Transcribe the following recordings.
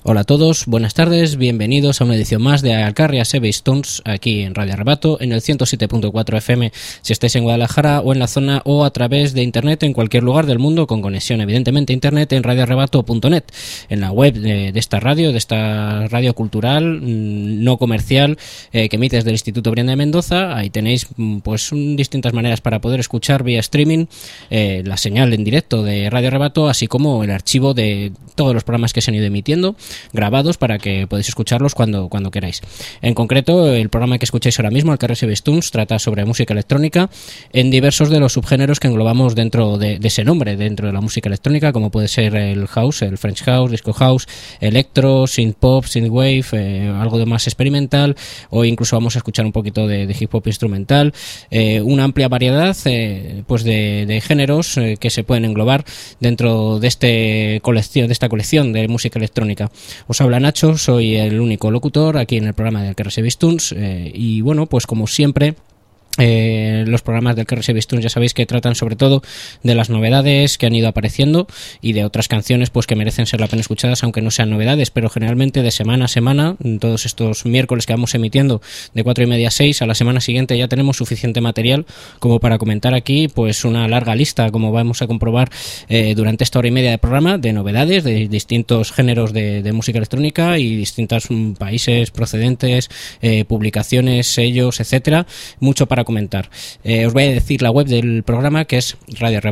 Hola a todos, buenas tardes, bienvenidos a una edición más de Alcarria Sebestones aquí en Radio Arrebato en el 107.4 FM si estáis en Guadalajara o en la zona o a través de internet en cualquier lugar del mundo con conexión evidentemente a internet en radioarrebato.net, en la web de esta radio cultural no comercial que emite desde el Instituto Brianda de Mendoza. Ahí tenéis pues distintas maneras para poder escuchar vía streaming la señal en directo de Radio Arrebato, así como el archivo de todos los programas que se han ido emitiendo grabados para que podáis escucharlos cuando queráis. En concreto, el programa que escucháis ahora mismo, Alcarria Sebestones, trata sobre música electrónica en diversos de los subgéneros que englobamos dentro de ese nombre, dentro de la música electrónica, como puede ser el house, el French house, disco house, electro, synth pop, synth wave, algo de más experimental, o incluso vamos a escuchar un poquito de hip hop instrumental, una amplia variedad pues de géneros que se pueden englobar dentro de esta colección de música electrónica. Os habla Nacho, soy el único locutor aquí en el programa de Alcarria Sebestones y bueno, pues como siempre los programas del Alcarria Sebestones ya sabéis que tratan sobre todo de las novedades que han ido apareciendo y de otras canciones pues que merecen ser la pena escuchadas aunque no sean novedades, pero generalmente de semana a semana, todos estos miércoles que vamos emitiendo de 4:30 a 6, a la semana siguiente ya tenemos suficiente material como para comentar aquí pues una larga lista, como vamos a comprobar durante esta hora y media de programa, de novedades de distintos géneros de música electrónica y distintos países procedentes, publicaciones, sellos, etcétera, mucho para comentar. Os voy a decir la web del programa, que es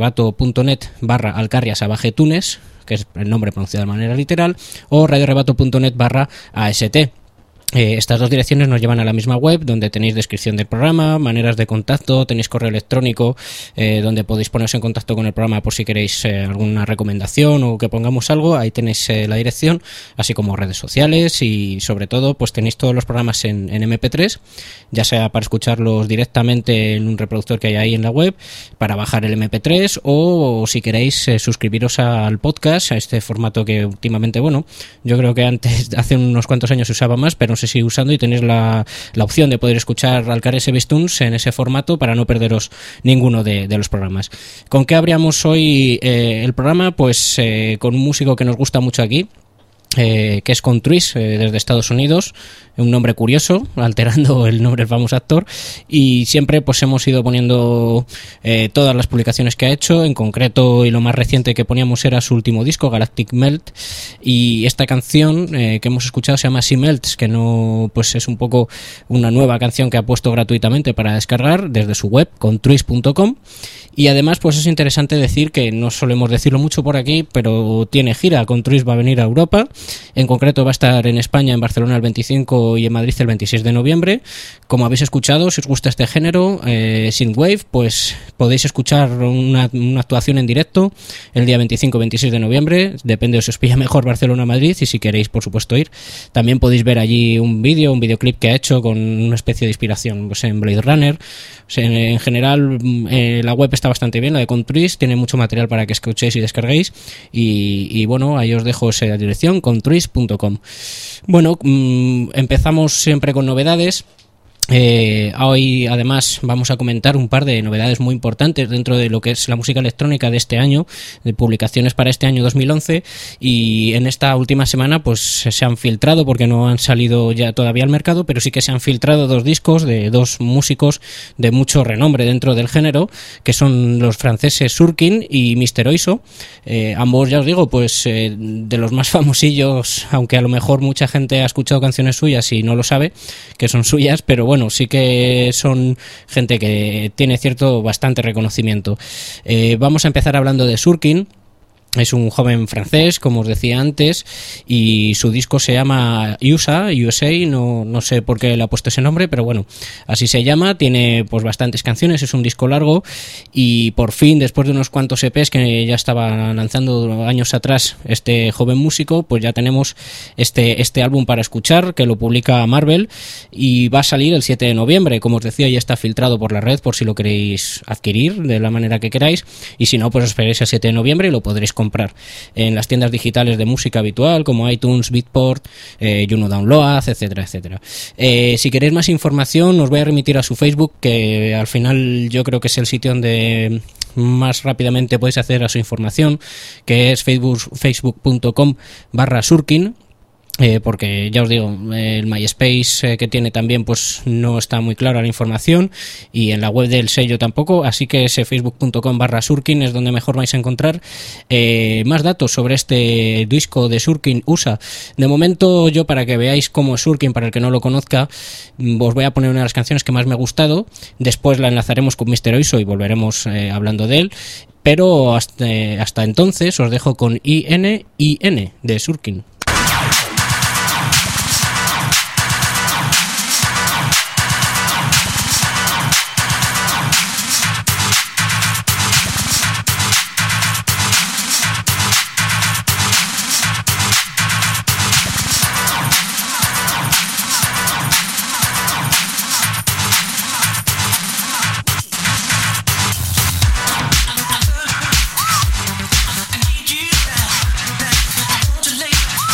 radioarrebato.net/alcarriasabajetunes, que es el nombre pronunciado de manera literal, o radioarrebato.net/AST. Estas dos direcciones nos llevan a la misma web, donde tenéis descripción del programa, maneras de contacto, tenéis correo electrónico donde podéis poneros en contacto con el programa por si queréis alguna recomendación o que pongamos algo. Ahí tenéis la dirección, así como redes sociales y sobre todo pues tenéis todos los programas en MP3, ya sea para escucharlos directamente en un reproductor que hay ahí en la web, para bajar el MP3 o si queréis suscribiros al podcast, a este formato que últimamente, bueno, yo creo que antes, hace unos cuantos años se usaba más, pero se sigue usando y tenéis la opción de poder escuchar Alcarria Sebestones en ese formato para no perderos ninguno de los programas. ¿Con qué abríamos hoy el programa? Pues con un músico que nos gusta mucho aquí, que es Contruis, desde Estados Unidos, un nombre curioso, alterando el nombre del famoso actor, y siempre pues hemos ido poniendo todas las publicaciones que ha hecho, en concreto, y lo más reciente que poníamos era su último disco, Galactic Melt, y esta canción que hemos escuchado se llama Sea Melts, que no pues es un poco una nueva canción que ha puesto gratuitamente para descargar desde su web, contruis.com. Y además pues es interesante decir que no solemos decirlo mucho por aquí, pero tiene gira. Contruis va a venir a Europa, en concreto va a estar en España, en Barcelona el 25 y en Madrid el 26 de noviembre. Como habéis escuchado, si os gusta este género, synthwave, pues podéis escuchar una actuación en directo el día 25-26 de noviembre, depende si os pilla mejor Barcelona o Madrid, y si queréis por supuesto ir. También podéis ver allí un videoclip que ha hecho con una especie de inspiración pues en Blade Runner. O sea, en general la web está bastante bien, la de Contruis, tiene mucho material para que escuchéis y descarguéis y bueno, ahí os dejo esa dirección, contruis.com. Bueno, empezamos siempre con novedades. Hoy además vamos a comentar un par de novedades muy importantes dentro de lo que es la música electrónica de este año, de publicaciones para este año 2011, y en esta última semana pues se han filtrado, porque no han salido ya todavía al mercado, pero sí que se han filtrado dos discos de dos músicos de mucho renombre dentro del género, que son los franceses Surkin y Mr. Oizo. Ambos, ya os digo, pues de los más famosillos, aunque a lo mejor mucha gente ha escuchado canciones suyas y no lo sabe que son suyas, pero bueno, sí que son gente que tiene bastante reconocimiento. Vamos a empezar hablando de Surkin. Es un joven francés, como os decía antes, y su disco se llama USA, no sé por qué le ha puesto ese nombre, pero bueno, así se llama. Tiene pues bastantes canciones, es un disco largo, y por fin, después de unos cuantos EPs que ya estaba lanzando años atrás este joven músico, pues ya tenemos este álbum para escuchar, que lo publica Marvel, y va a salir el 7 de noviembre, como os decía, ya está filtrado por la red, por si lo queréis adquirir de la manera que queráis, y si no, pues esperéis el 7 de noviembre y lo podréis comprar en las tiendas digitales de música habitual como iTunes, Beatport, Juno Download, etcétera, etcétera. Si queréis más información os voy a remitir a su Facebook, que al final yo creo que es el sitio donde más rápidamente podéis acceder a su información, que es facebook.com/Surkin. porque ya os digo, el MySpace que tiene también pues no está muy clara la información, y en la web del sello tampoco, así que ese facebook.com/Surkin es donde mejor vais a encontrar más datos sobre este disco de Surkin USA. De momento, yo, para que veáis cómo es Surkin, para el que no lo conozca, os voy a poner una de las canciones que más me ha gustado, después la enlazaremos con Mr. Oizo y volveremos hablando de él, pero hasta entonces os dejo con IN de Surkin. Late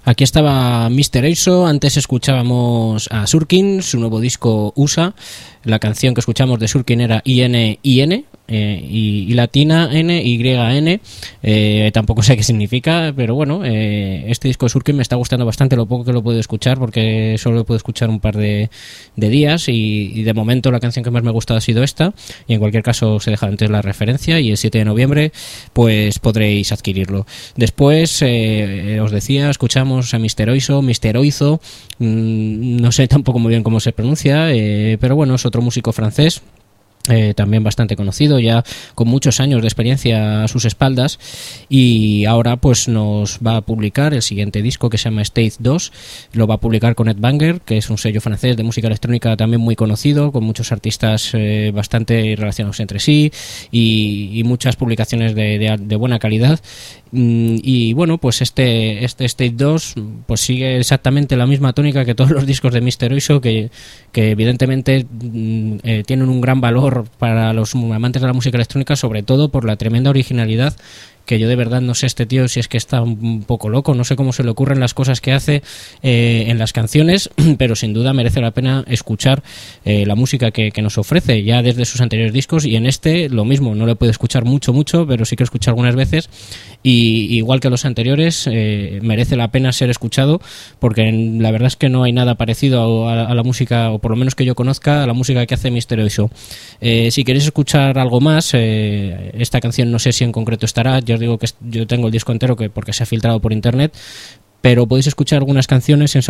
Aquí estaba Mr. Eiso, antes escuchábamos a Surkin, su nuevo disco USA, la canción que escuchamos de Surkin era IN, y latina NYN, tampoco sé qué significa, pero bueno, este disco de Surkin me está gustando bastante, lo poco que lo puedo escuchar, porque solo lo puedo escuchar un par de días, y de momento la canción que más me ha gustado ha sido esta, y en cualquier caso os he dejado antes la referencia, y el 7 de noviembre pues podréis adquirirlo. Después, os decía, escuchamos a Mr. Oizo, no sé tampoco muy bien cómo se pronuncia, pero bueno, es otro músico francés, también bastante conocido, ya con muchos años de experiencia a sus espaldas, y ahora pues nos va a publicar el siguiente disco, que se llama Stage 2, lo va a publicar con Ed Banger, que es un sello francés de música electrónica también muy conocido, con muchos artistas bastante relacionados entre sí, y muchas publicaciones de buena calidad. Y bueno, pues este Stage 2 pues sigue exactamente la misma tónica que todos los discos de Mr. Oizo, que evidentemente tienen un gran valor para los amantes de la música electrónica, sobre todo por la tremenda originalidad, que yo de verdad no sé este tío si es que está un poco loco, no sé cómo se le ocurren las cosas que hace en las canciones, pero sin duda merece la pena escuchar la música que nos ofrece ya desde sus anteriores discos, y en este lo mismo, no le puedo escuchar mucho, pero sí que escucho algunas veces, y igual que los anteriores merece la pena ser escuchado, porque la verdad es que no hay nada parecido a la música, o por lo menos que yo conozca, a la música que hace Mr. Oizo. Si queréis escuchar algo más, esta canción no sé si en concreto estará, os digo que yo tengo el disco entero porque se ha filtrado por internet, pero podéis escuchar algunas canciones en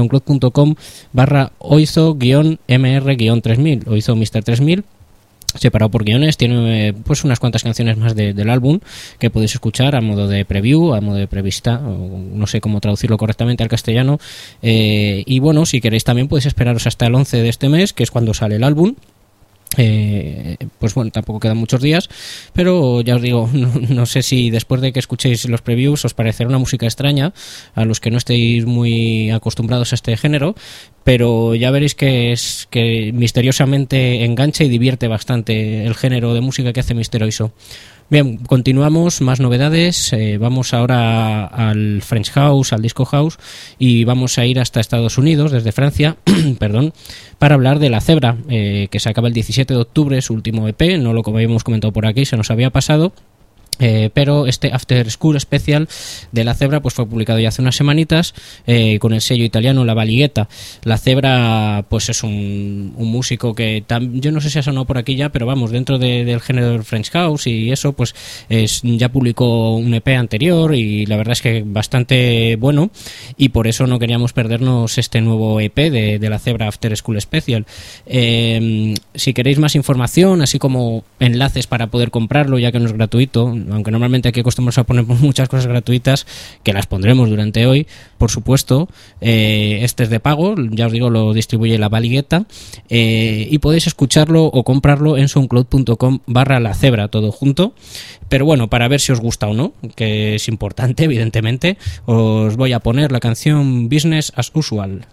soundcloud.com/oizo-mr-3000, Oizo Mr. 3000, separado por guiones. Tiene pues unas cuantas canciones más del álbum que podéis escuchar a modo de preview, a modo de prevista, o no sé cómo traducirlo correctamente al castellano, y bueno, si queréis también podéis esperaros hasta el 11 de este mes, que es cuando sale el álbum. Pues bueno, tampoco quedan muchos días, pero ya os digo, no sé si después de que escuchéis los previews os parecerá una música extraña a los que no estéis muy acostumbrados a este género, pero ya veréis que misteriosamente engancha y divierte bastante el género de música que hace Mr. Oizo. Bien, continuamos, más novedades. Vamos ahora al French House, al Disco House, y vamos a ir hasta Estados Unidos, desde Francia, perdón, para hablar de La Zebra, que se acaba el 17 de octubre, su último EP, no lo habíamos comentado por aquí, se nos había pasado. Pero este After School Special de La Zebra pues fue publicado ya hace unas semanitas, con el sello italiano La Valigueta. La Zebra pues es un músico que yo no sé si ha sonado por aquí ya, pero vamos, dentro del género del French House y eso, pues ya publicó un EP anterior, y la verdad es que bastante bueno, y por eso no queríamos perdernos este nuevo EP de La Zebra After School Special. Si queréis más información, así como enlaces para poder comprarlo, ya que no es gratuito, aunque normalmente aquí acostumbramos a poner muchas cosas gratuitas, que las pondremos durante hoy, por supuesto. Este es de pago, ya os digo, lo distribuye La Valigueta, y podéis escucharlo o comprarlo en soundcloud.com/La Zebra, todo junto. Pero bueno, para ver si os gusta o no, que es importante, evidentemente, os voy a poner la canción Business as Usual.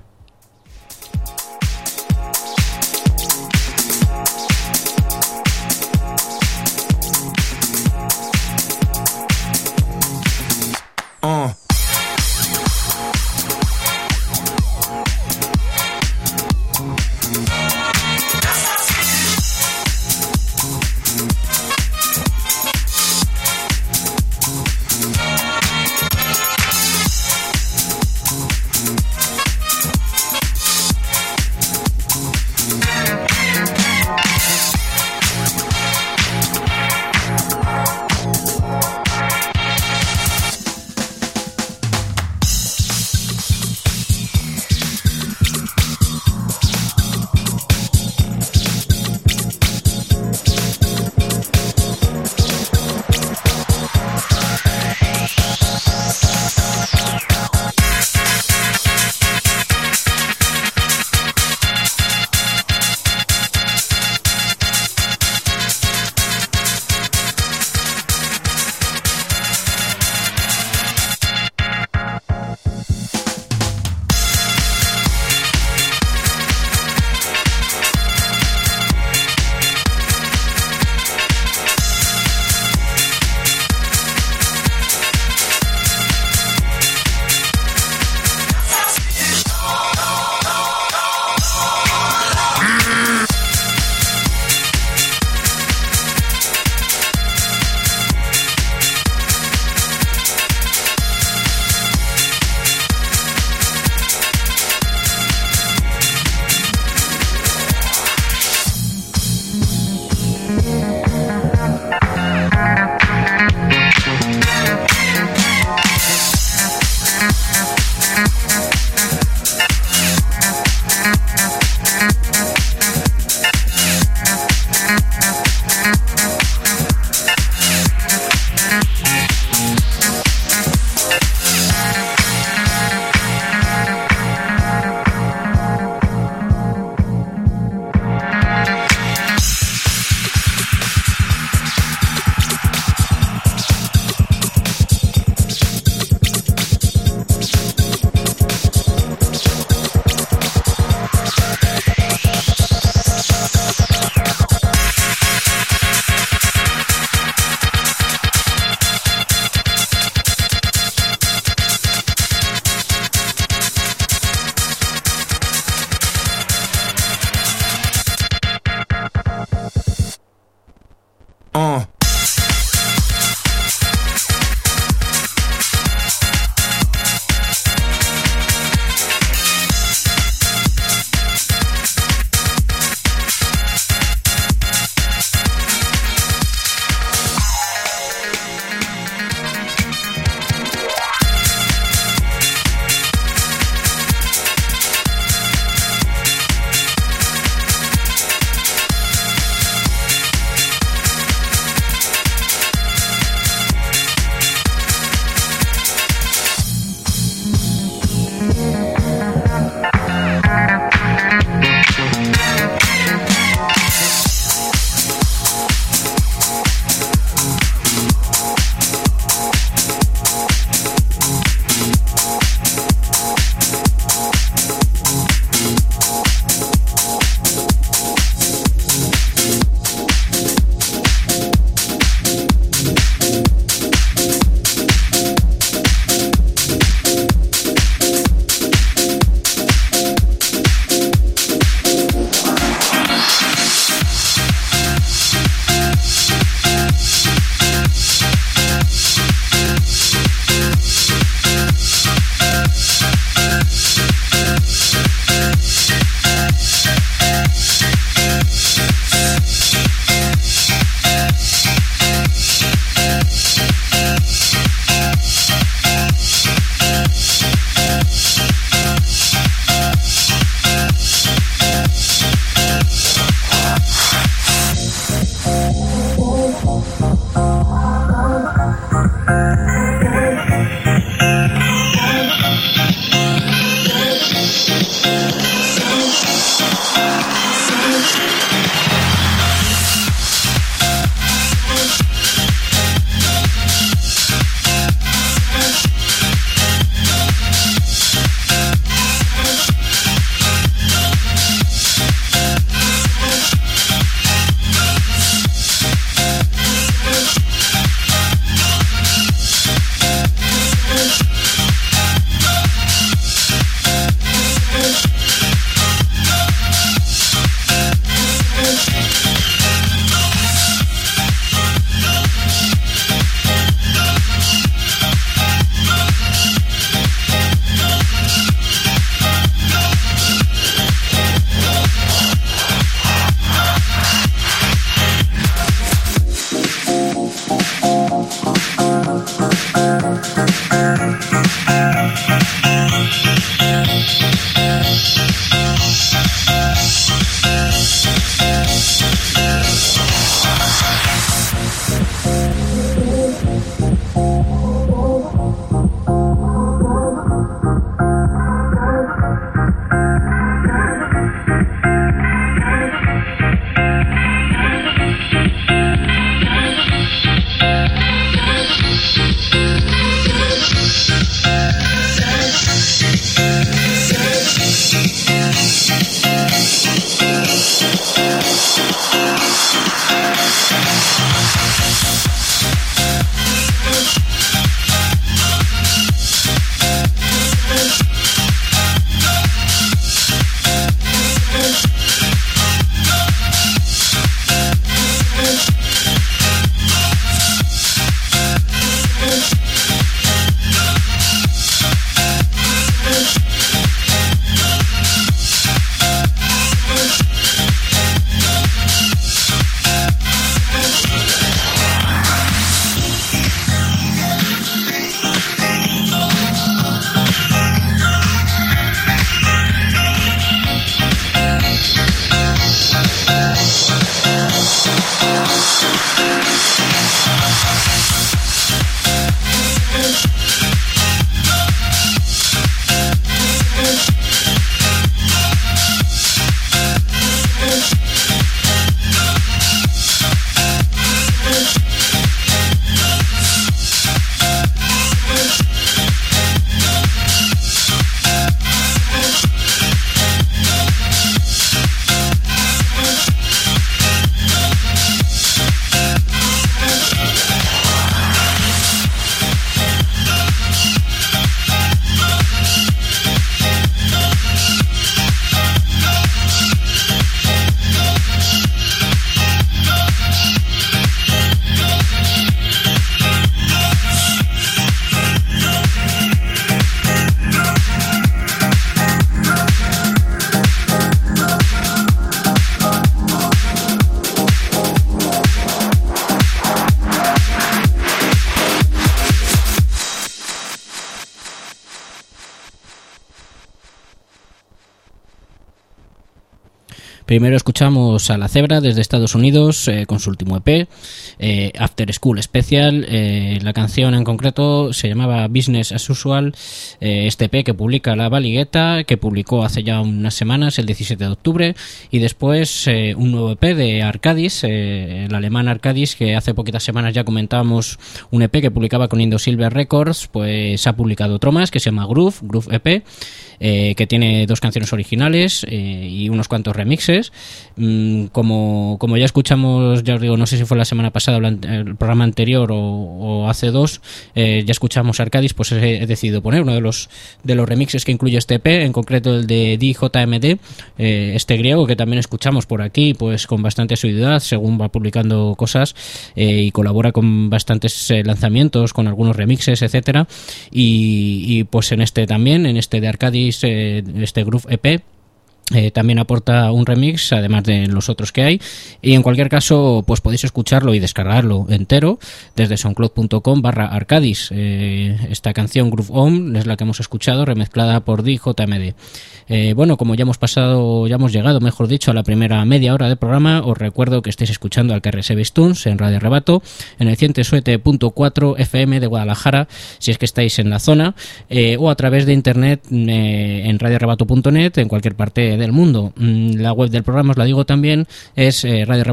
Primero escuchamos a La Zebra desde Estados Unidos con su último EP, After School Special. La canción en concreto se llamaba Business as Usual. Este EP que publica La Valigueta, que publicó hace ya unas semanas, el 17 de octubre, y después un nuevo EP de Arcadis, el alemán Arcadis, que hace poquitas semanas ya comentábamos un EP que publicaba con Indo Silver Records. Pues ha publicado otro más que se llama Groove EP, que tiene 2 canciones originales y unos cuantos remixes. Como ya escuchamos, ya os digo, no sé si fue la semana pasada o el programa anterior o hace 2, ya escuchamos Arcadis, pues he decidido poner uno de los remixes que incluye este EP, en concreto el de DJMD, este griego que también escuchamos por aquí, pues con bastante asiduidad según va publicando cosas, y colabora con bastantes lanzamientos, con algunos remixes, etcétera, y pues en este de Arcadis, este Groove EP, también aporta un remix, además de los otros que hay, y en cualquier caso pues podéis escucharlo y descargarlo entero desde soundcloud.com/Arcadis. Esta canción Groove On es la que hemos escuchado, remezclada por DJMD. Bueno, como ya hemos llegado, mejor dicho, a la primera media hora del programa, os recuerdo que estáis escuchando al KRS Bestuns en Radio Rebato, en el 107.4 FM de Guadalajara, si es que estáis en la zona, o a través de internet en radiorebato.net, en cualquier parte del mundo. La web del programa, os la digo también, es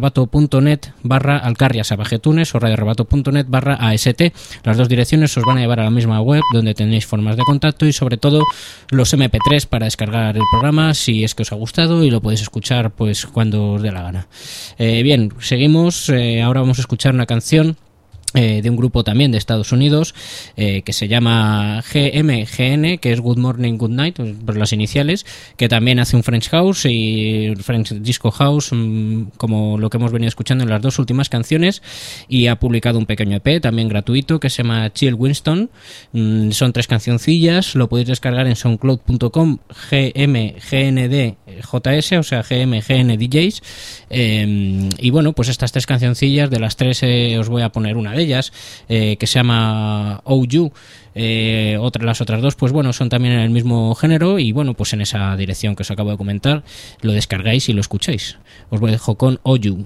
radiorebato.net/Alcarrias-Abajetunes o radiorebato.net/AST. Las dos direcciones os van a llevar a la misma web, donde tenéis formas de contacto y sobre todo los MP3 para descargar el programa si es que os ha gustado, y lo podéis escuchar pues cuando os dé la gana. Bien, seguimos. Ahora vamos a escuchar una canción de un grupo también de Estados Unidos, que se llama GMGN, que es Good Morning Good Night por las iniciales, que también hace un French House y French Disco House, como lo que hemos venido escuchando en las 2 últimas canciones, y ha publicado un pequeño EP también gratuito que se llama Chill Winston. Son 3 cancioncillas, lo podéis descargar en soundcloud.com GMGNDJS, o sea GMGN DJs, y bueno, pues estas 3 cancioncillas, de las 3 os voy a poner una de ellas, que se llama Oh You. Las otras 2 pues bueno, son también en el mismo género, y bueno, pues en esa dirección que os acabo de comentar lo descargáis y lo escucháis. Os dejo con Oh You.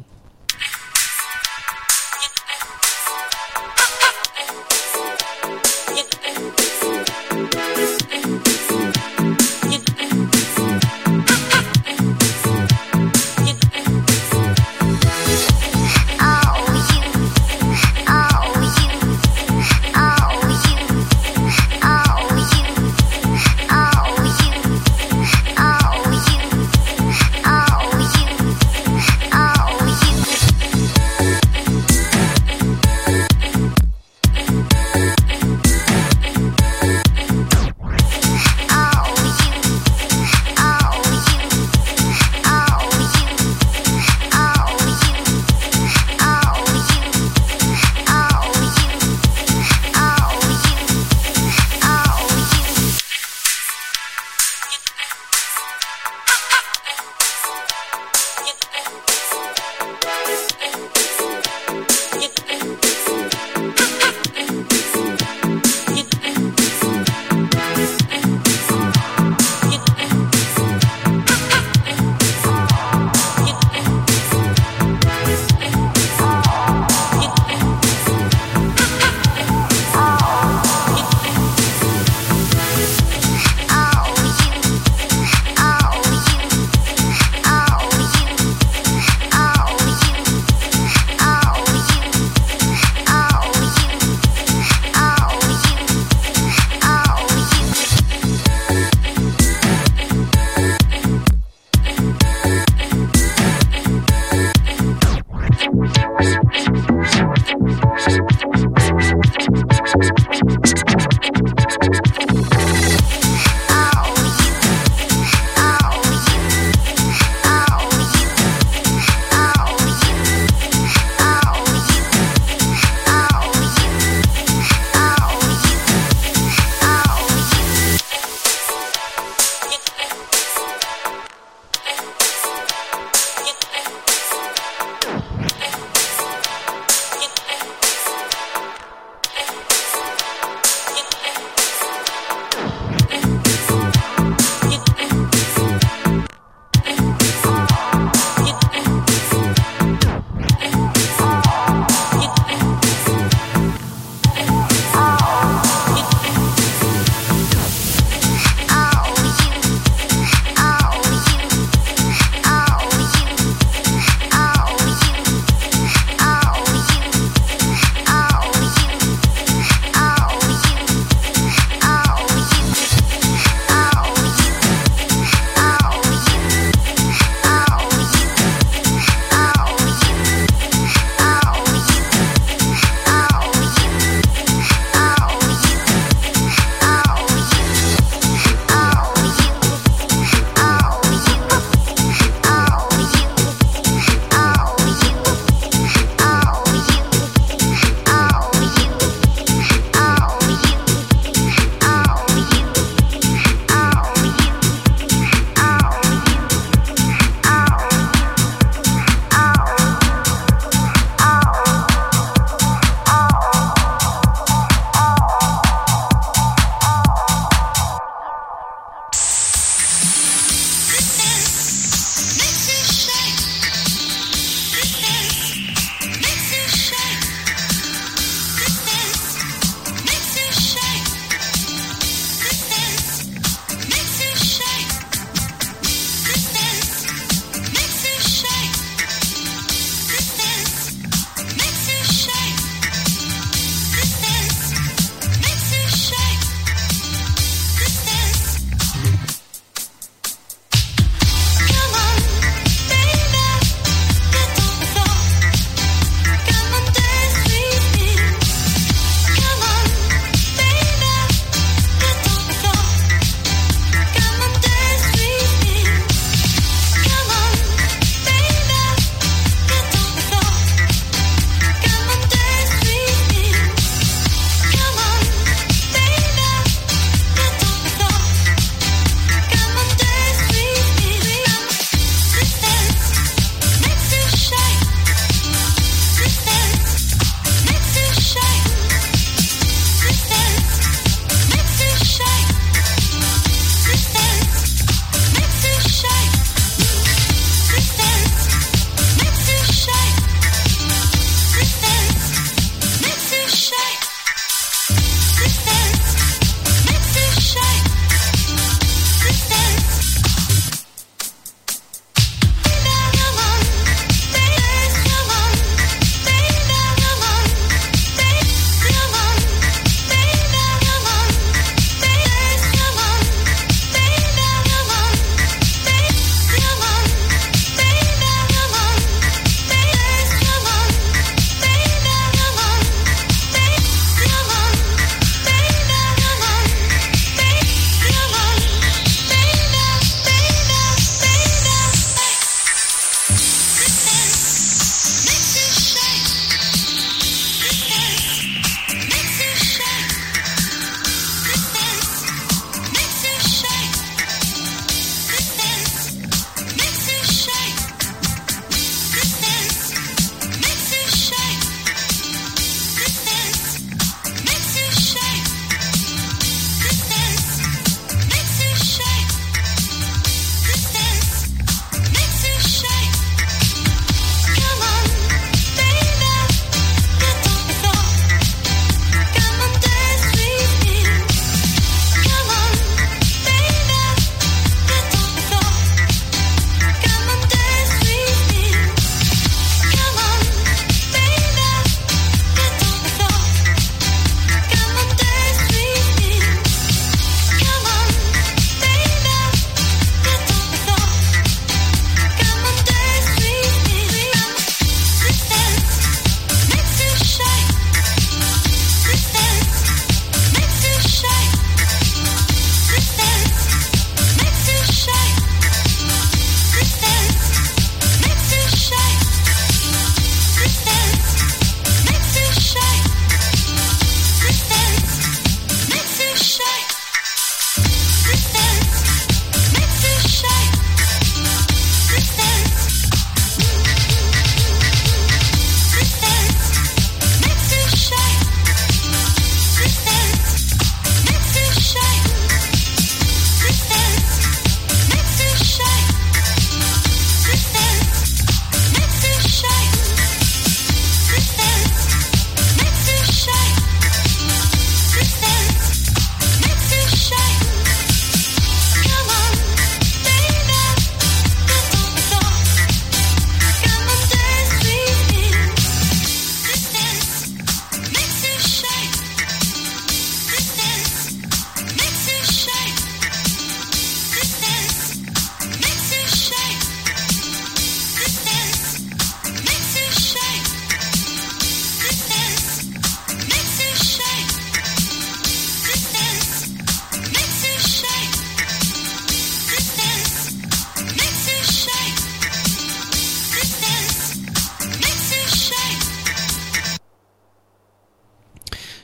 Oh, you.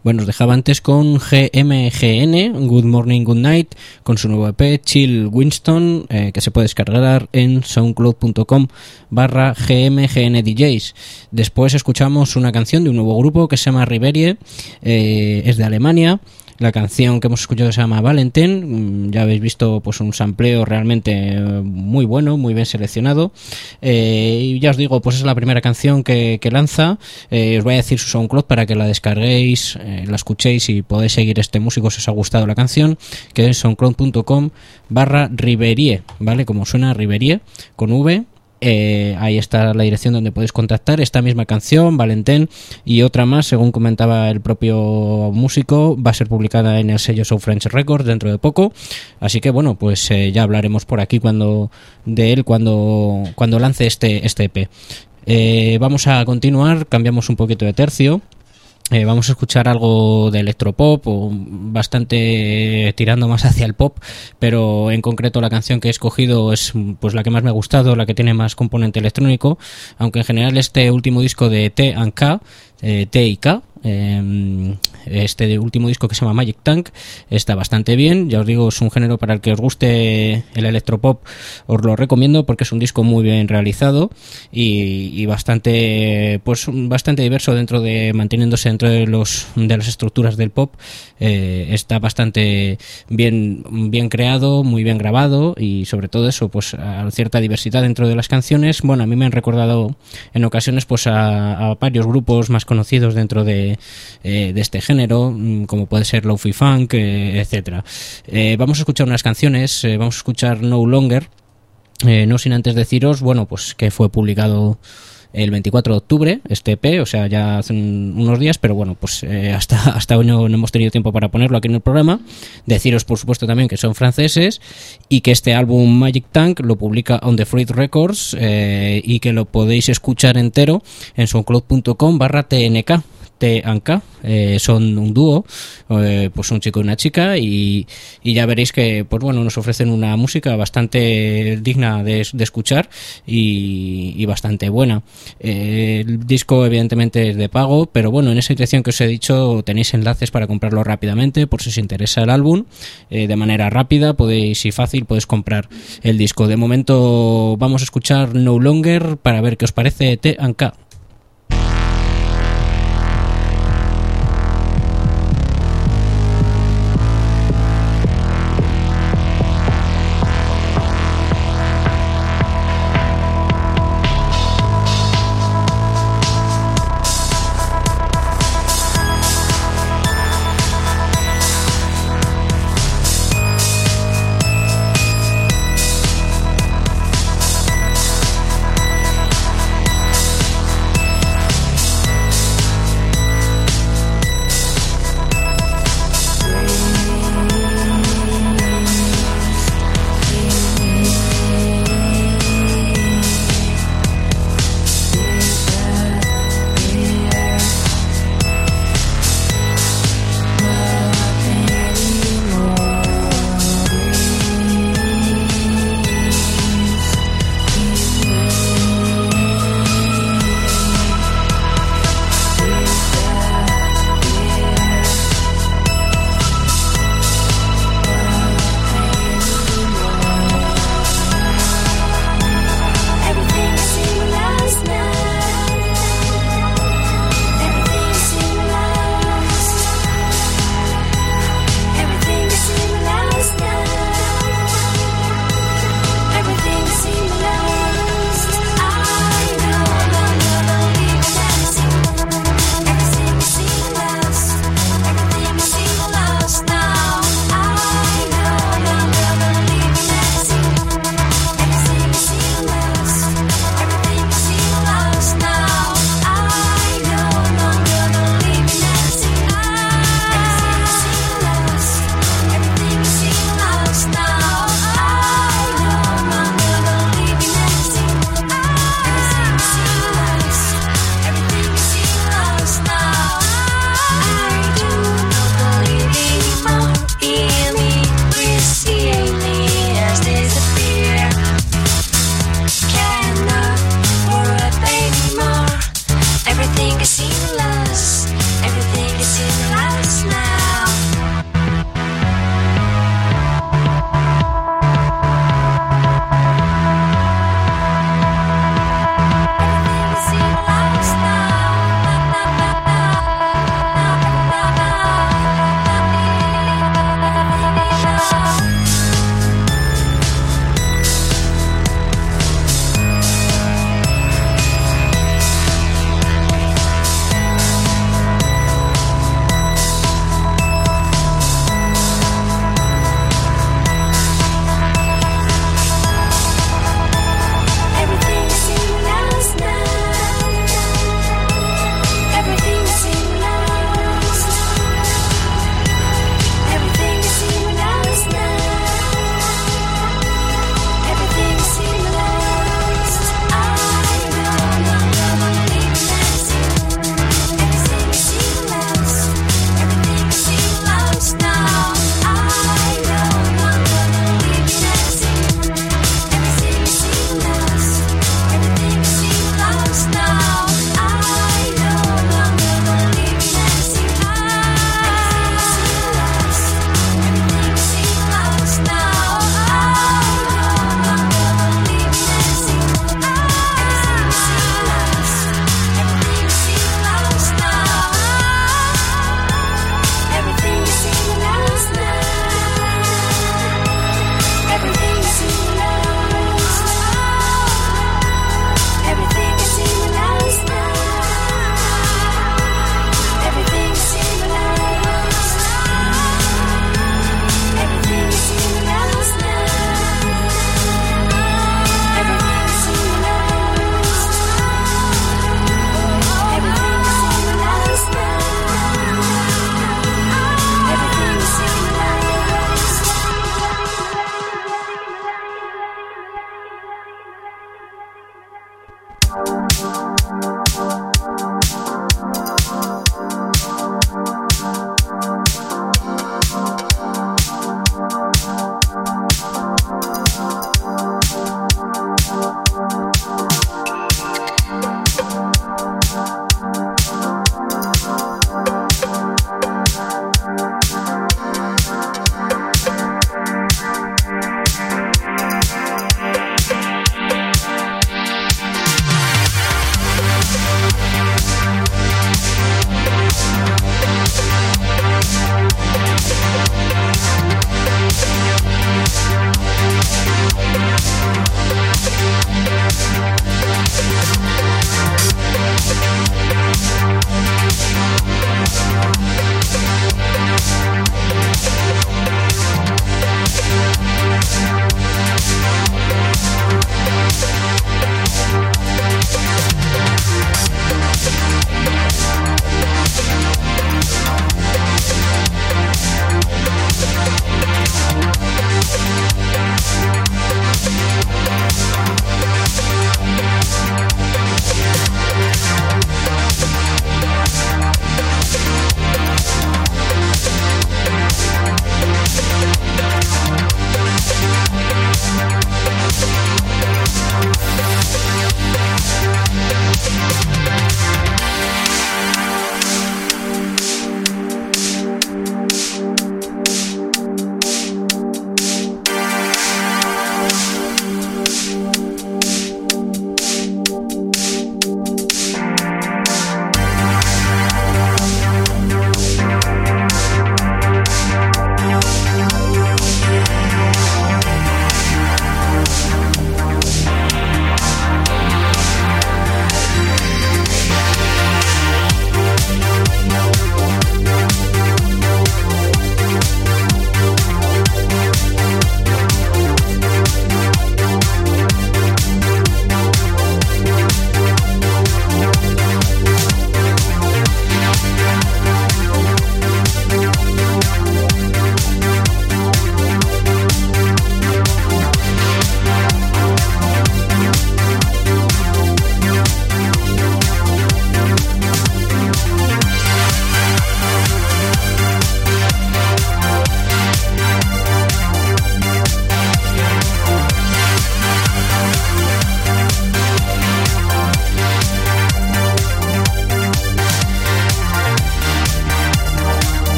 Bueno, os dejaba antes con GMGN, Good Morning, Good Night, con su nuevo EP, Chill Winston, que se puede descargar en soundcloud.com/GMGNDJs. Después escuchamos una canción de un nuevo grupo que se llama Riverie, es de Alemania. La canción que hemos escuchado se llama Valentine. Ya habéis visto pues un sampleo realmente muy bueno, muy bien seleccionado. Y ya os digo, pues es la primera canción que lanza. Os voy a decir su SoundCloud para que la descarguéis, la escuchéis y podáis seguir este músico si os ha gustado la canción, que es soundcloud.com/Riverie, ¿vale? Como suena Riverie, con V. Ahí está la dirección donde podéis contactar esta misma canción, Valentin, y otra más, según comentaba el propio músico, va a ser publicada en el sello Soul French Records dentro de poco, así que bueno, pues ya hablaremos por aquí cuando lance este EP. Vamos a continuar, cambiamos un poquito de tercio. Vamos a escuchar algo de electropop, o bastante tirando más hacia el pop, pero en concreto la canción que he escogido es pues la que más me ha gustado, la que tiene más componente electrónico, aunque en general este último disco de T&K, T y K, este último disco que se llama Magic Tank está bastante bien. Ya os digo, es un género para el que os guste el electropop, os lo recomiendo porque es un disco muy bien realizado y bastante diverso manteniéndose dentro de las estructuras del pop. Está bastante bien creado, muy bien grabado y sobre todo eso, pues a cierta diversidad dentro de las canciones. Bueno, a mí me han recordado en ocasiones pues a varios grupos más conocidos dentro de este género, como puede ser Lo-Fi Funk, etcétera. Vamos a escuchar unas canciones, vamos a escuchar No Longer, no sin antes deciros, bueno, pues que fue publicado el 24 de octubre este EP, o sea, ya hace unos días, pero bueno, pues hasta hoy no hemos tenido tiempo para ponerlo aquí en el programa. Deciros, por supuesto, también que son franceses y que este álbum Magic Tank lo publica On The Fruit Records, y que lo podéis escuchar entero en soundcloud.com/TNK. T&K, son un dúo, pues un chico y una chica, y ya veréis que pues bueno, nos ofrecen una música bastante digna de escuchar y bastante buena. El disco evidentemente es de pago, pero bueno, en esa dirección que os he dicho tenéis enlaces para comprarlo rápidamente por si os interesa el álbum. De manera rápida podéis comprar el disco. De momento vamos a escuchar No Longer para ver qué os parece T&K.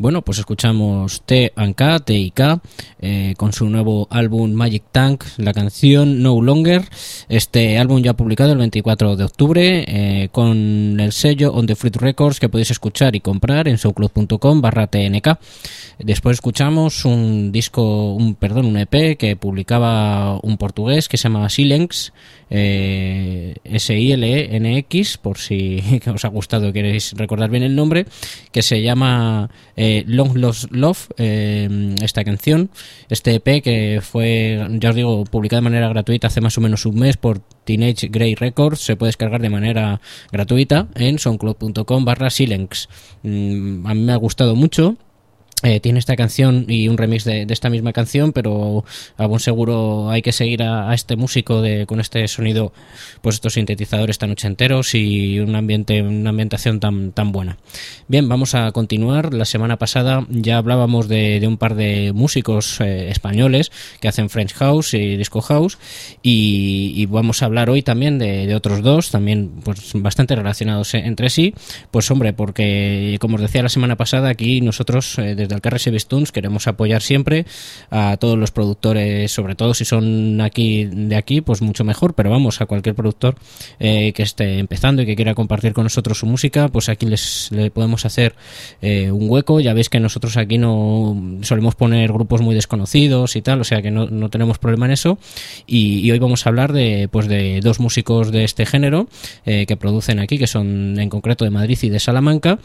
Bueno, pues escuchamos T&K, T&K, con su nuevo álbum Magic Tank, la canción No Longer. Este álbum ya publicado el 24 de octubre con el sello On The Fruit Records, que podéis escuchar y comprar en soundcloud.com/tnk. Después escuchamos un EP que publicaba un portugués que se llama Silenx, SILENX, por si os ha gustado, queréis recordar bien el nombre, que se llama Long Lost Love, esta canción, este EP que fue, ya os digo, publicado de manera gratuita hace más o menos un mes por Teenage Grey Records. Se puede descargar de manera gratuita en soundcloud.com/Silenx. A mí me ha gustado mucho. Tiene esta canción y un remix de esta misma canción, pero a buen seguro hay que seguir a este músico con este sonido, pues estos sintetizadores tan ochenteros y una ambientación tan buena. Bien, vamos a continuar. La semana pasada ya hablábamos de un par de músicos españoles que hacen French House y Disco House, y vamos a hablar hoy también de otros dos, también pues bastante relacionados entre sí. Pues hombre, porque como os decía la semana pasada, aquí nosotros desde el KRS Tunes queremos apoyar siempre a todos los productores, sobre todo si son de aquí, pues mucho mejor, pero vamos, a cualquier productor que esté empezando y que quiera compartir con nosotros su música, pues aquí le podemos hacer un hueco. Ya veis que nosotros aquí no solemos poner grupos muy desconocidos y tal, o sea que no tenemos problema en eso, y hoy vamos a hablar de dos músicos de este género que producen aquí, que son en concreto de Madrid y de Salamanca,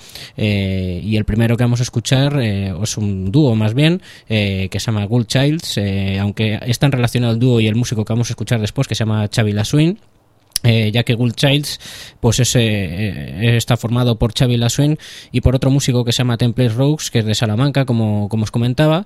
y el primero que vamos a escuchar es un dúo más bien, que se llama Gold Childs, aunque están relacionados el dúo y el músico que vamos a escuchar después, que se llama Xavi Laswin. Ya que Gold Childs pues está formado por Xavi Laswin y por otro músico que se llama Temple Rogues, que es de Salamanca, como os comentaba,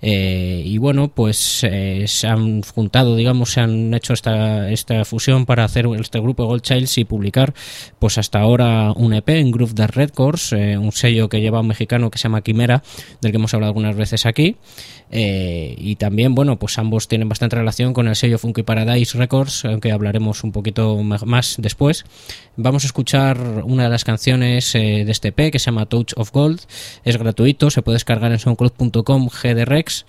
y bueno, pues se han juntado, digamos, se han hecho esta fusión para hacer este grupo Gold Childs y publicar pues hasta ahora un EP en Groove Dark Records, un sello que lleva un mexicano que se llama Quimera, del que hemos hablado algunas veces aquí. Y también, bueno, pues ambos tienen bastante relación con el sello Funky Paradise Records, aunque hablaremos un poquito más después. Vamos a escuchar una de las canciones de este EP, que se llama Touch of Gold. Es gratuito, se puede descargar en soundcloud.com GDRex,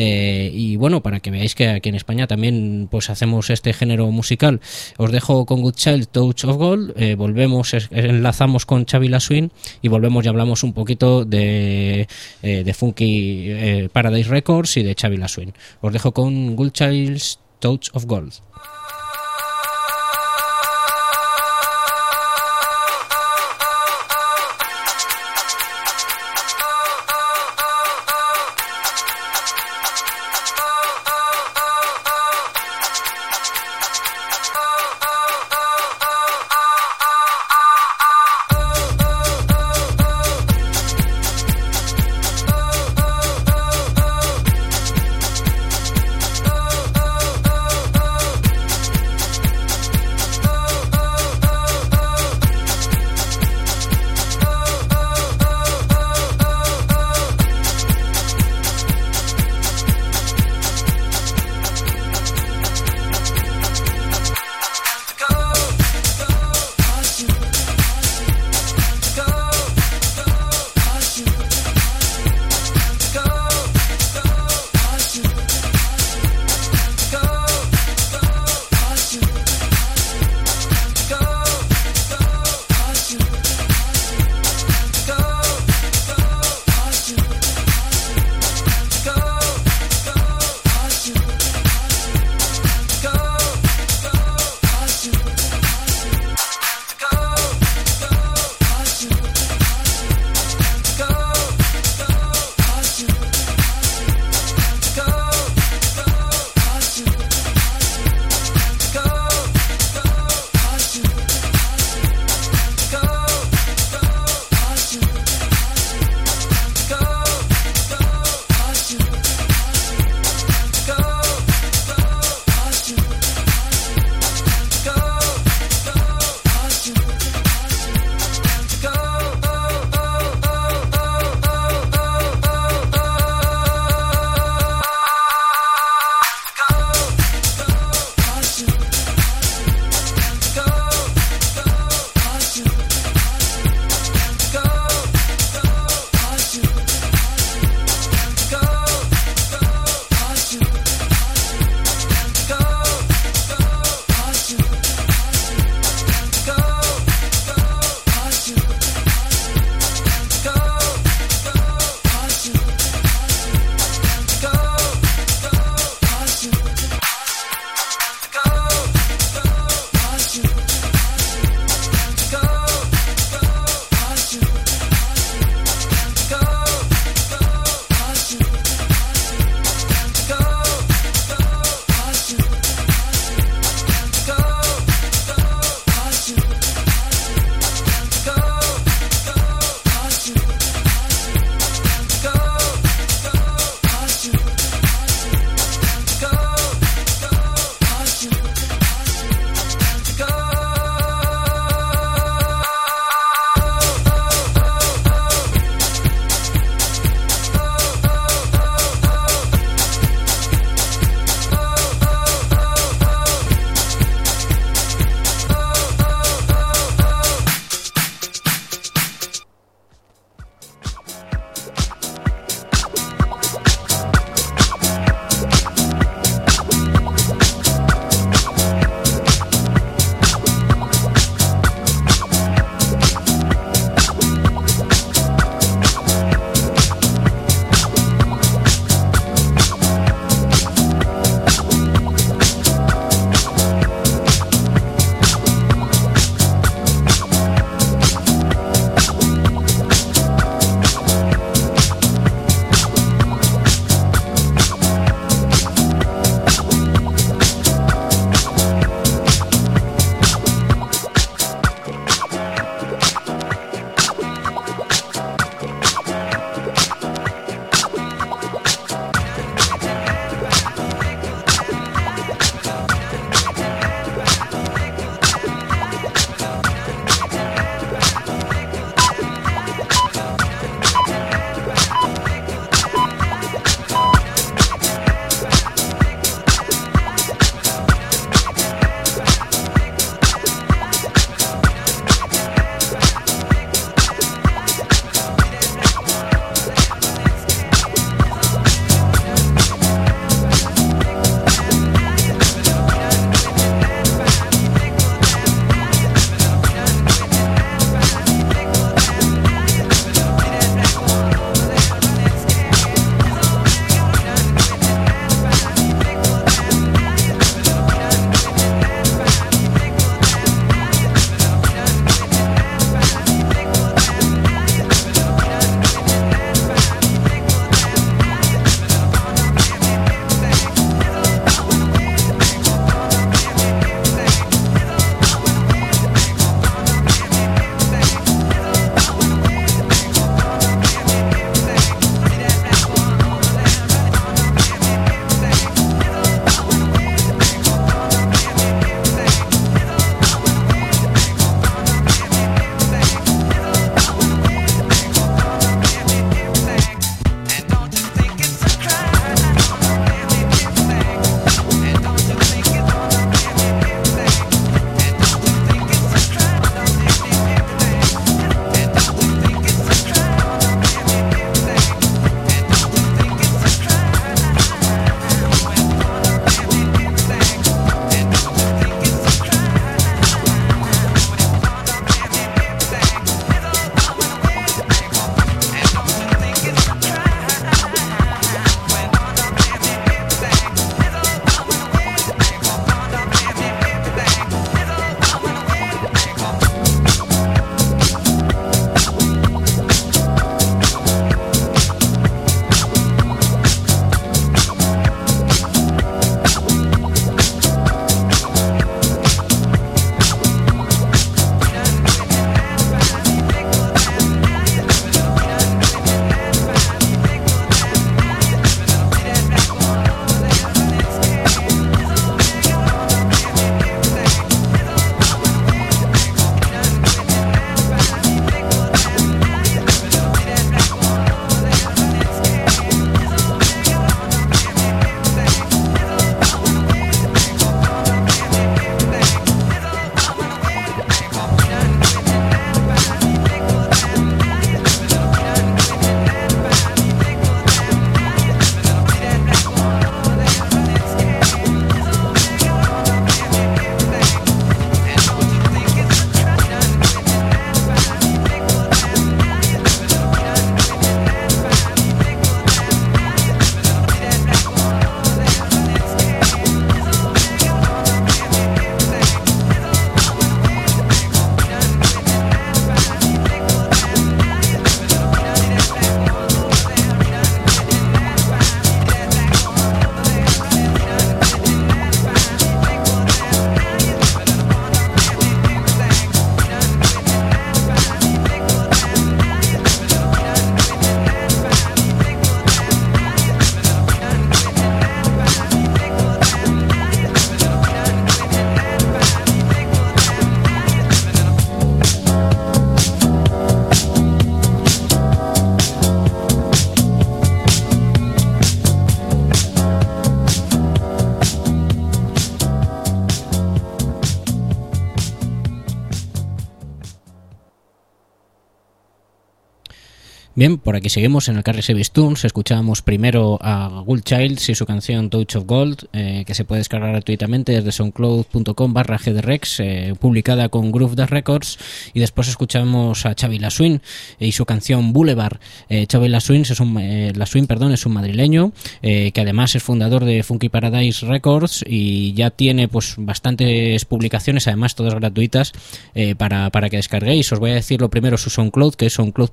y bueno, para que veáis que aquí en España también pues hacemos este género musical. Os dejo con Good Child, Touch of Gold, volvemos, enlazamos con Xavi Laswin y volvemos y hablamos un poquito de Funky Paradise Records y de Xavi Laswin. Os dejo con Gold Child's Touch of Gold. Bien, por aquí seguimos en el Carry Service Tunes. Escuchábamos primero a Gold Childs y su canción Touch of Gold, que se puede descargar gratuitamente desde soundcloud.com/gdrex, publicada con Groove Dance Records. Y después escuchamos a Xavi Laswin y su canción Boulevard. Xavi Laswin es un madrileño que además es fundador de Funky Paradise Records y ya tiene pues bastantes publicaciones, además todas gratuitas, para que descarguéis. Os voy a decir lo primero su SoundCloud, que es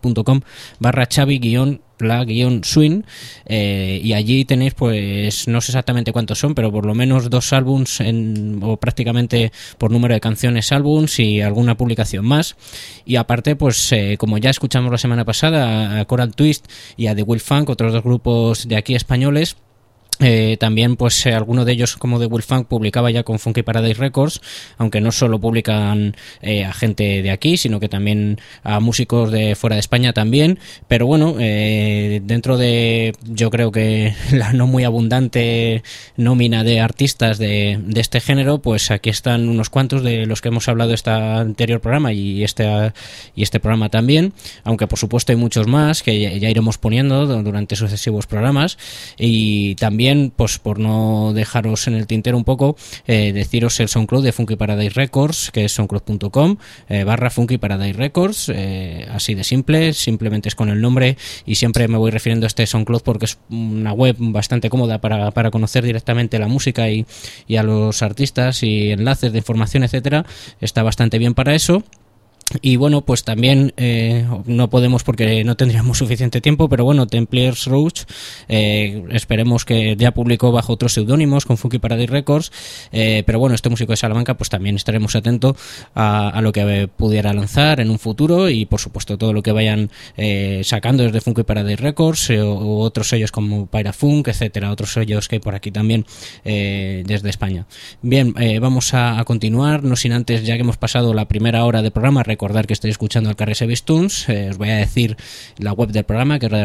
soundcloud.com/Xavi_Swing, y allí tenéis, pues no sé exactamente cuántos son, pero por lo menos 2 álbums o prácticamente por número de canciones álbums y alguna publicación más. Y aparte, pues como ya escuchamos la semana pasada a Coral Twist y a The Will Funk, otros 2 grupos de aquí españoles, también pues alguno de ellos, como The Will Funk, publicaba ya con Funky Paradise Records, aunque no solo publican a gente de aquí, sino que también a músicos de fuera de España también. Pero bueno, dentro de, yo creo que la no muy abundante nómina de artistas de este género, pues aquí están unos cuantos de los que hemos hablado este anterior programa y este programa también, aunque por supuesto hay muchos más que ya iremos poniendo durante sucesivos programas. Y también, pues por no dejaros en el tintero un poco, deciros el SoundCloud de Funky Paradise Records, que es soundcloud.com/Funky Paradise Records, así de simple, simplemente es con el nombre, y siempre me voy refiriendo a este SoundCloud porque es una web bastante cómoda para conocer directamente la música y a los artistas y enlaces de información, etcétera. Está bastante bien para eso. Y bueno, pues también no podemos porque no tendríamos suficiente tiempo, pero bueno, Templiers Roach, esperemos que ya publicó bajo otros seudónimos con Funky Paradise Records, pero bueno, este músico de Salamanca, pues también estaremos atentos a lo que pudiera lanzar en un futuro, y por supuesto todo lo que vayan sacando desde Funky Paradise Records o otros sellos como Pyrafunk, etcétera, otros sellos que hay por aquí también desde España. Bien, vamos a continuar, no sin antes, ya que hemos pasado la primera hora de programa, recordar que estáis escuchando Alcarria Service Tunes. Os voy a decir la web del programa, que es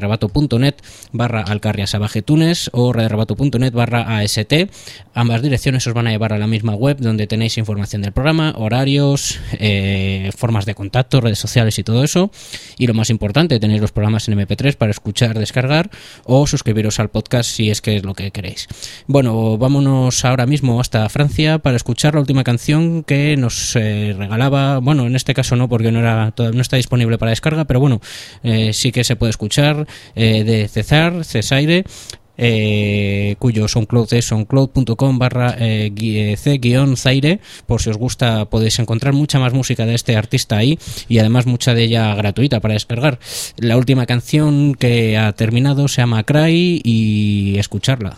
radiorebato.net/Alcarria-Tunes o radiorebato.net/AST. Ambas direcciones os van a llevar a la misma web, donde tenéis información del programa, horarios, formas de contacto, redes sociales y todo eso. Y lo más importante, tenéis los programas en MP3 para escuchar, descargar o suscribiros al podcast si es que es lo que queréis. Bueno, vámonos ahora mismo hasta Francia para escuchar la última canción que nos regalaba, bueno, en este caso no, porque no está disponible para descarga, pero bueno, sí que se puede escuchar, de Cesaire, cuyo SoundCloud es soundcloud.com/C-Zaire. Por si os gusta, podéis encontrar mucha más música de este artista ahí, y además mucha de ella gratuita para descargar. La última canción que ha terminado se llama Cry, y escucharla.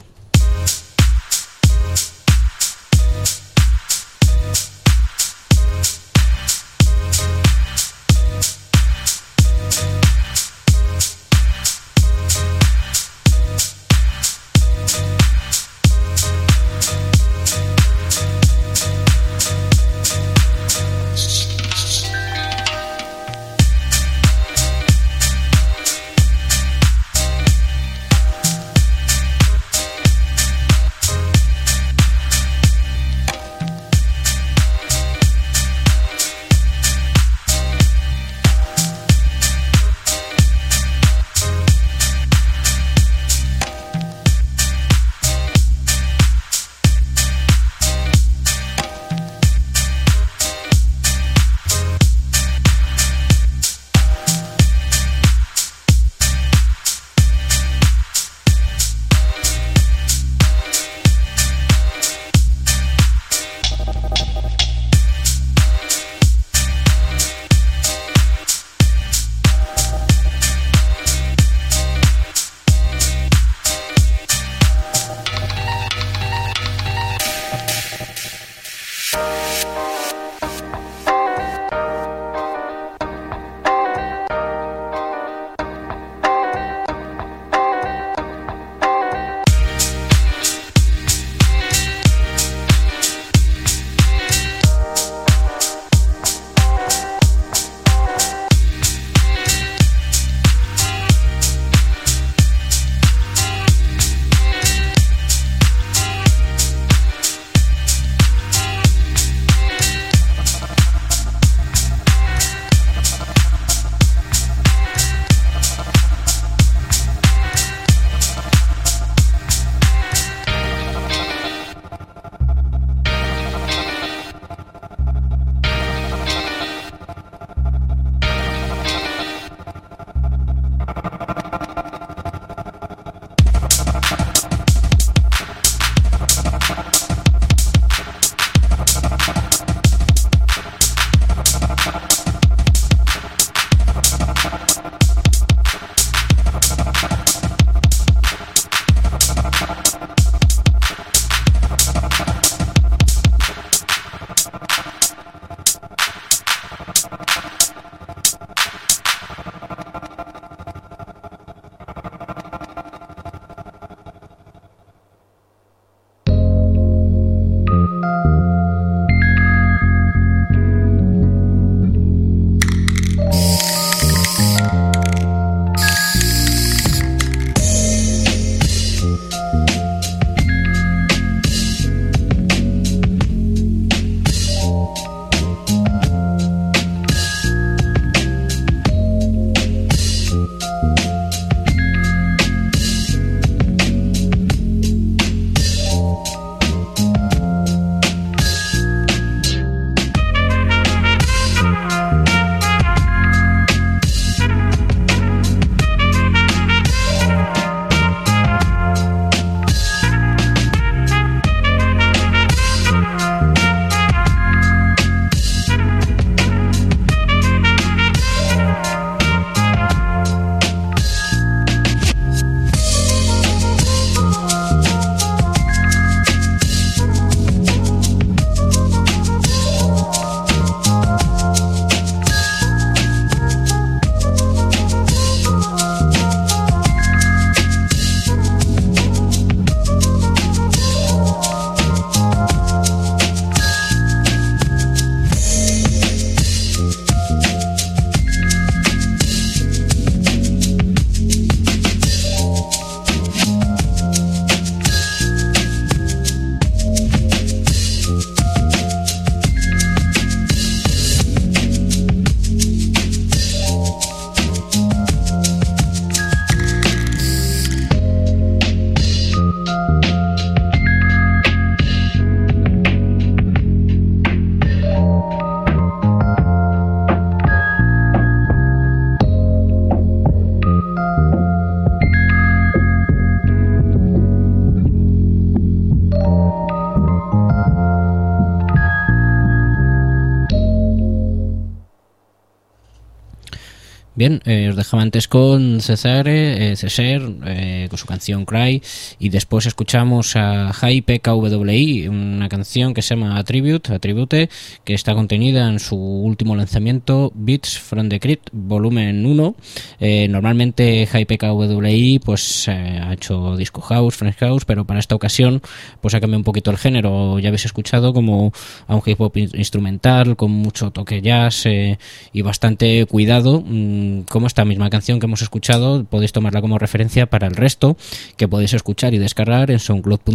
Bien, os dejaba antes con César, con su canción Cry, y después escuchamos a High PKWI, una canción que se llama Attribute, que está contenida en su último lanzamiento, Beats from the Crypt, volumen 1. Normalmente High PKWI pues ha hecho disco house, French house, pero para esta ocasión pues ha cambiado un poquito el género. Ya habéis escuchado como a un hip hop instrumental con mucho toque jazz y bastante cuidado. Como esta misma canción que hemos escuchado, podéis tomarla como referencia para el resto, que podéis escuchar y descargar en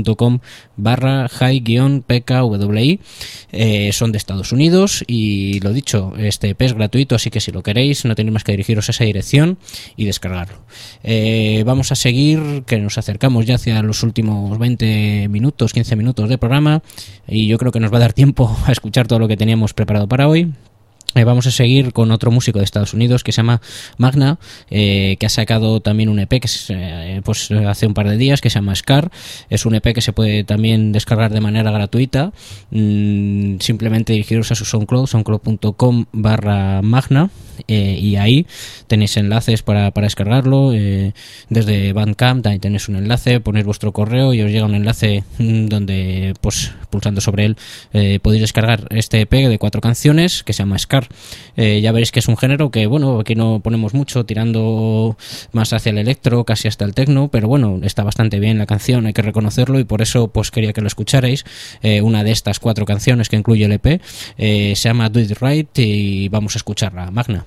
soundcloud.com/high-pkwi. Son de Estados Unidos y lo dicho, este EP es gratuito, así que si lo queréis no tenéis más que dirigiros a esa dirección y descargarlo. Vamos a seguir, que nos acercamos ya hacia los últimos 20 minutos, 15 minutos de programa, y yo creo que nos va a dar tiempo a escuchar todo lo que teníamos preparado para hoy. Vamos a seguir con otro músico de Estados Unidos que se llama Magna, que ha sacado también un EP que pues hace un par de días, que se llama Scar. Es un EP que se puede también descargar de manera gratuita. Simplemente dirigiros a su SoundCloud, soundcloud.com/Magna, y ahí tenéis enlaces para descargarlo. Desde Bandcamp ahí tenéis un enlace, ponéis vuestro correo y os llega un enlace donde, pues pulsando sobre él, podéis descargar este EP de 4 canciones que se llama Scar. Ya veréis que es un género que, bueno, aquí no ponemos mucho, tirando más hacia el electro, casi hasta el techno, pero bueno, está bastante bien la canción, hay que reconocerlo, y por eso pues quería que lo escucharais. Una de estas 4 canciones que incluye el EP se llama Do It Right, y vamos a escucharla. Magna.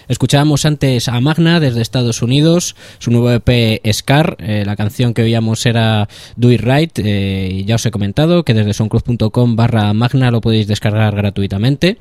Escuchábamos antes a Magna desde Estados Unidos, su nuevo EP Scar. La canción que oíamos era Do It Right, y ya os he comentado que desde soundcloud.com/Magna lo podéis descargar gratuitamente.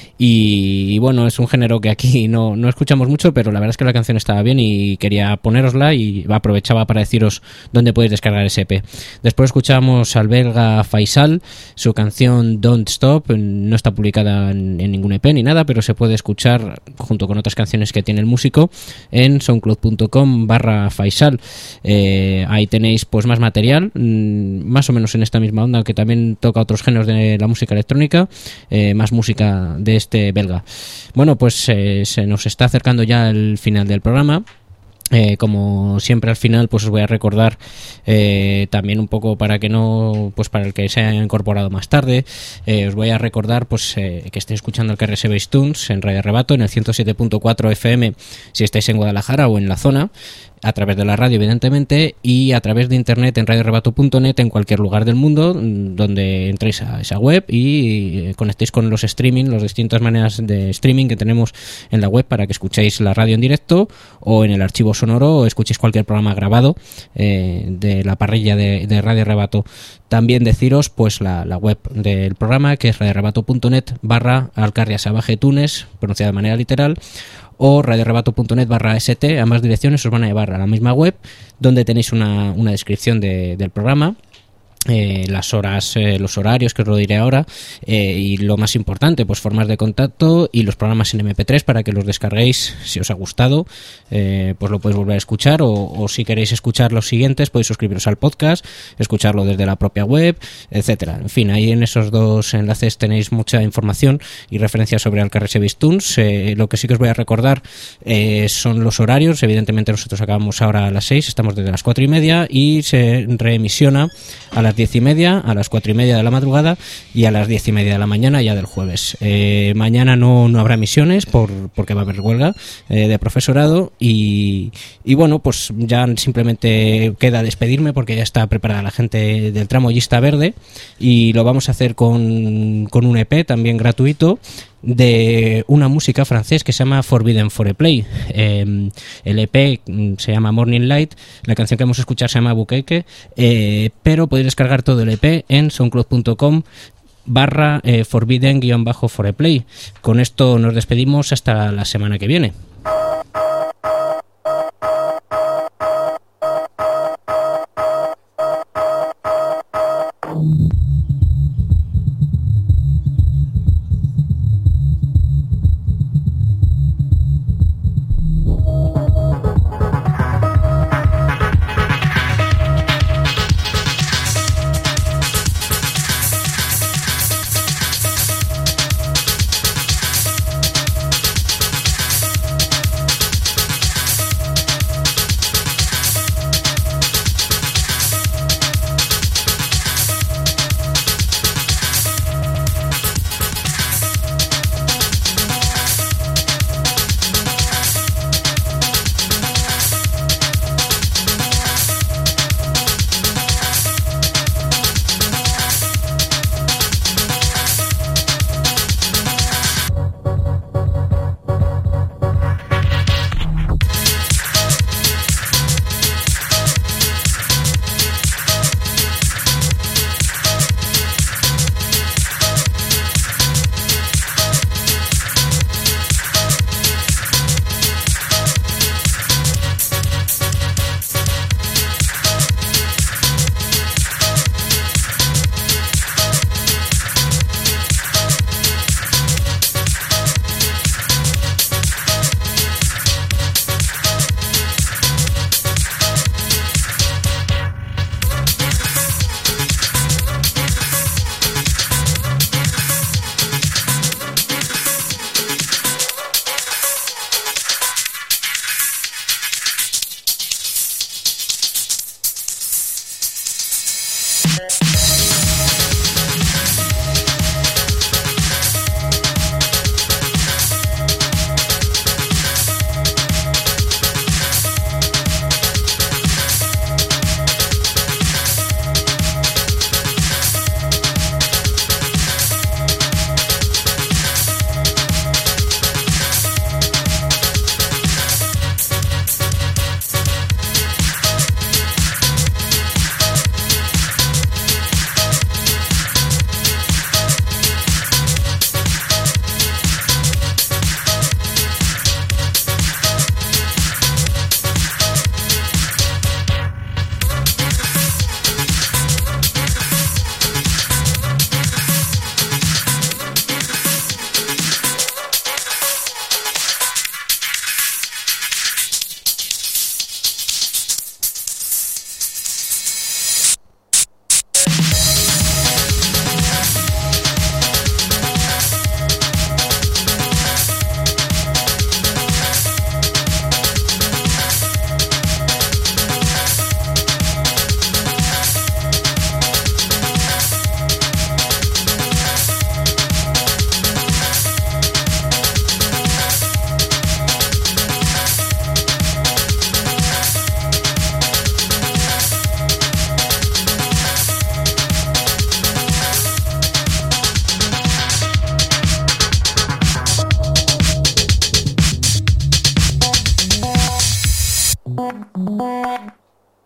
Y bueno, es un género que aquí no escuchamos mucho, pero la verdad es que la canción estaba bien y quería ponérosla y aprovechaba para deciros dónde podéis descargar ese EP. Después escuchamos al belga Faisal, su canción Don't Stop, no está publicada en ningún EP ni nada, pero se puede escuchar junto con otras canciones que tiene el músico en soundcloud.com/Faisal. Ahí tenéis pues más material, más o menos en esta misma onda, que también toca otros géneros de la música electrónica, más música de este belga. Bueno, pues se nos está acercando ya el final del programa. Como siempre al final pues os voy a recordar también un poco para que no, pues para el que se haya incorporado más tarde, os voy a recordar pues que estéis escuchando el KRS Base Tunes en Radio Arrebato en el 107.4 FM si estáis en Guadalajara o en la zona, a través de la radio evidentemente, y a través de internet en radioarrebato.net en cualquier lugar del mundo donde entréis a esa web y conectéis con los streaming, las distintas maneras de streaming que tenemos en la web para que escuchéis la radio en directo o en el archivo sonoro o escuchéis cualquier programa grabado de la parrilla de Radio Arrebato. También deciros pues la web del programa, que es radioarrebato.net/alcarriasabajetunes, pronunciada de manera literal, o radioarrebato.net/st. Ambas direcciones os van a llevar a la misma web, donde tenéis una descripción del programa, las horas, los horarios, que os lo diré ahora, y lo más importante, pues formas de contacto y los programas en MP3 para que los descarguéis si os ha gustado, pues lo podéis volver a escuchar, o si queréis escuchar los siguientes podéis suscribiros al podcast, escucharlo desde la propia web, etcétera. En fin, ahí en esos dos enlaces tenéis mucha información y referencias sobre el KRS Base Tunes. Lo que sí que os voy a recordar son los horarios. Evidentemente nosotros acabamos ahora a las 6, estamos desde las 4:30 y se reemisiona a las 10:30, a las 4:30 de la madrugada y a las 10:30 de la mañana ya del jueves. Mañana no habrá emisiones porque va a haber huelga de profesorado y bueno, pues ya simplemente queda despedirme porque ya está preparada la gente del Tramoyista Verde y lo vamos a hacer con un EP también gratuito de una música francés que se llama Forbidden for a Play. El EP se llama Morning Light, la canción que vamos a escuchar se llama Buqueque, pero podéis descargar todo el EP en soundcloud.com/forbidden-for a Play. Con esto nos despedimos hasta la semana que viene.